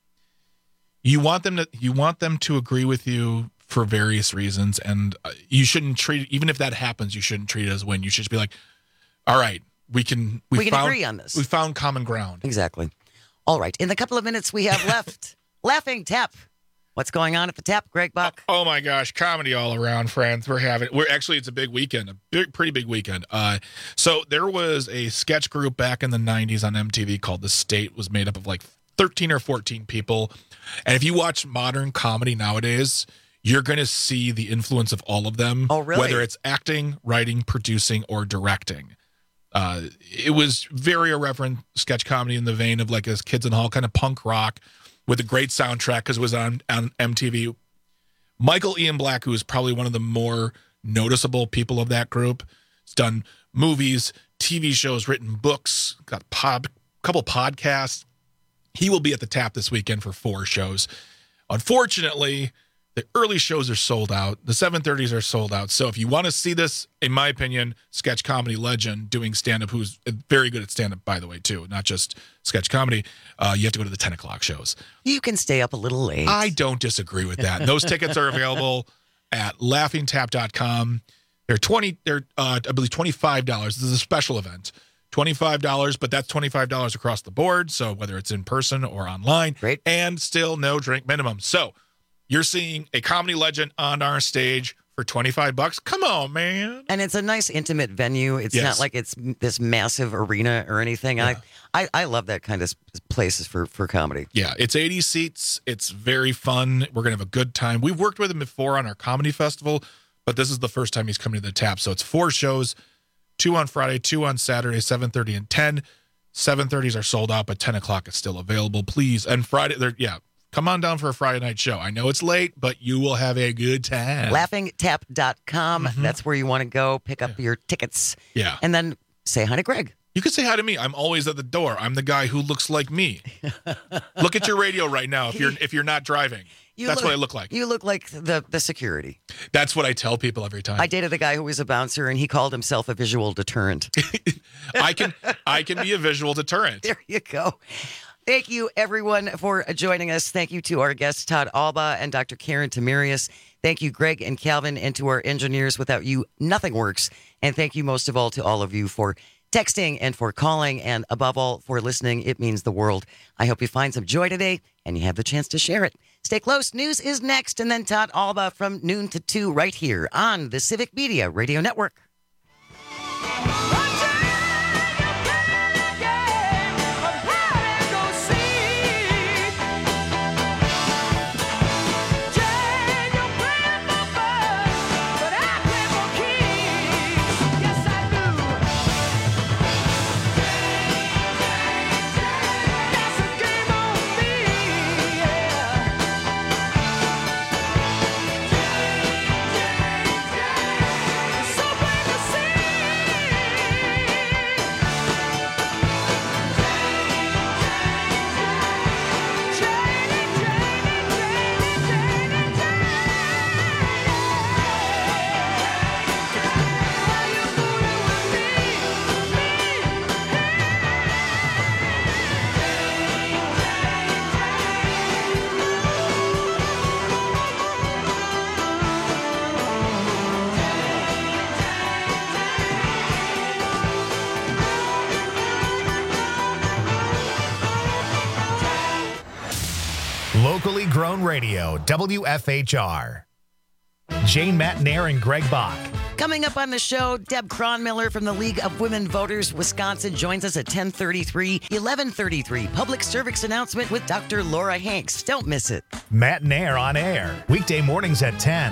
you want them to you want them to agree with you for various reasons, and you shouldn't treat it, even if that happens, you shouldn't treat it as a win. You should just be like, all right, we can we, we can found, agree on this. We found common ground. Exactly. All right. In the couple of minutes we have left, Laughing Tap. What's going on at the Tap, Greg Buck? Oh, oh my gosh, comedy all around, friends. We're having we're actually it's a big weekend, a big, pretty big weekend. Uh, so there was a sketch group back in the nineties on M T V called The State. It was made up of like thirteen or fourteen people, and if you watch modern comedy nowadays, you're going to see the influence of all of them. Oh, really? Whether it's acting, writing, producing, or directing. Uh, it was very irreverent sketch comedy in the vein of like this Kids in the Hall kind of punk rock with a great soundtrack because it was on, on M T V. Michael Ian Black, who is probably one of the more noticeable people of that group, has done movies, T V shows, written books, got a pod, couple podcasts. He will be at the Tap this weekend for four shows. Unfortunately, the early shows are sold out. The seven thirties are sold out. So if you want to see this, in my opinion, sketch comedy legend doing stand-up, who's very good at stand-up, by the way, too, not just sketch comedy, uh, you have to go to the ten o'clock shows. You can stay up a little late. I don't disagree with that. Those tickets are available at laughing tap dot com. They're twenty. They're uh, I believe twenty-five dollars. This is a special event. twenty-five dollars, but that's twenty-five dollars across the board. So whether it's in person or online, Great. And still no drink minimum. So you're seeing a comedy legend on our stage for twenty-five bucks. Come on, man. And it's a nice intimate venue. It's Yes. not like it's this massive arena or anything. Yeah. I, I I love that kind of places for, for comedy. Yeah, it's eighty seats. It's very fun. We're going to have a good time. We've worked with him before on our comedy festival, but this is the first time he's coming to the Tap. So it's four shows, two on Friday, two on Saturday, seven thirty and ten. seven thirties are sold out, but ten o'clock is still available. Please. And Friday, they're, yeah, come on down for a Friday night show. I know it's late, but you will have a good time. laughing tap dot com. Mhm. That's where you want to go. Pick up your tickets. Yeah. And then say hi to Greg. You can say hi to me. I'm always at the door. I'm the guy who looks like me. Look at your radio right now if you're if you're not driving. You That's look- what I look like. You look like the, the security. That's what I tell people every time. I dated a guy who was a bouncer, and he called himself a visual deterrent. I can I can be a visual deterrent. There you go. Thank you, everyone, for joining us. Thank you to our guests, Todd Alba and Doctor Karen Tamarius. Thank you, Greg and Calvin, and to our engineers. Without you, nothing works. And thank you most of all to all of you for texting and for calling, and above all, for listening. It means the world. I hope you find some joy today and you have the chance to share it. Stay close. News is next, and then Todd Alba from noon to two right here on the Civic Media Radio Network. Locally grown radio, W F H R. Jane Matnair and Greg Bach. Coming up on the show, Deb Cronmiller from the League of Women Voters Wisconsin joins us at ten thirty-three, eleven thirty-three. Public service announcement with Doctor Laura Hanks. Don't miss it. Matt Nair on air, weekday mornings at ten.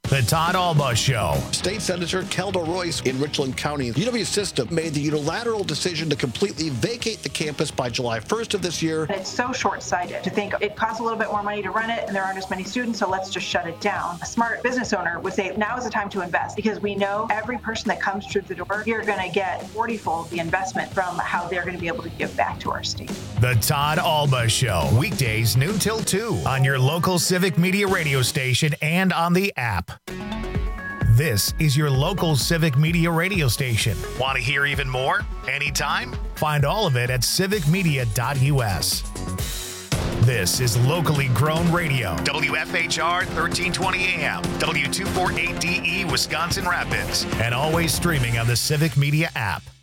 The Todd Alba Show. State Senator Kelda Royce in Richland County. U W System made the unilateral decision to completely vacate the campus by July first of this year. It's so short-sighted to think it costs a little bit more money to run it and there aren't as many students, so let's just shut it down. A smart business owner would say now is the time to invest because we know every person that comes through the door, you're going to get forty-fold the investment from how they're going to be able to give back to our state. The Todd Alba Show. Weekdays noon till two on your local Civic Media radio station and on the app. This is your local Civic Media radio station. Want to hear even more? Anytime? Find all of it at civic media dot u s. This is locally grown radio. W F H R thirteen twenty A M, W two forty-eight D E, Wisconsin Rapids, and always streaming on the Civic Media app.